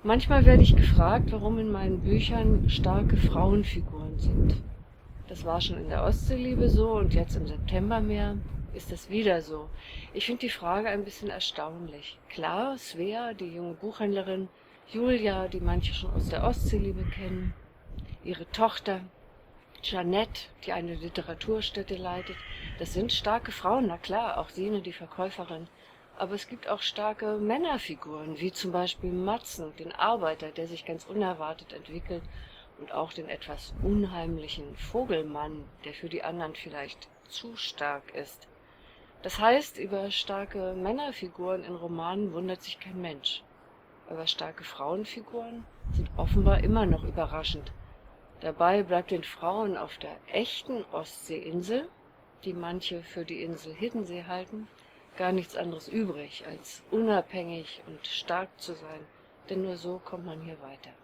Manchmal werde ich gefragt, warum in meinen Büchern starke Frauenfiguren sind. Das war schon in der Ostseeliebe so und jetzt im Septembermeer ist es wieder so. Ich finde die Frage ein bisschen erstaunlich. Klar, Svea, die junge Buchhändlerin, Julia, die manche schon aus der Ostseeliebe kennen, ihre Tochter, Jeanette, die eine Literaturstätte leitet, das sind starke Frauen, na klar, auch Sine, die Verkäuferin. Aber es gibt auch starke Männerfiguren, wie zum Beispiel Matzen, den Arbeiter, der sich ganz unerwartet entwickelt, und auch den etwas unheimlichen Vogelmann, der für die anderen vielleicht zu stark ist. Das heißt, über starke Männerfiguren in Romanen wundert sich kein Mensch. Aber starke Frauenfiguren sind offenbar immer noch überraschend. Dabei bleibt den Frauen auf der echten Ostseeinsel, die manche für die Insel Hiddensee halten, gar nichts anderes übrig, als unabhängig und stark zu sein, denn nur so kommt man hier weiter.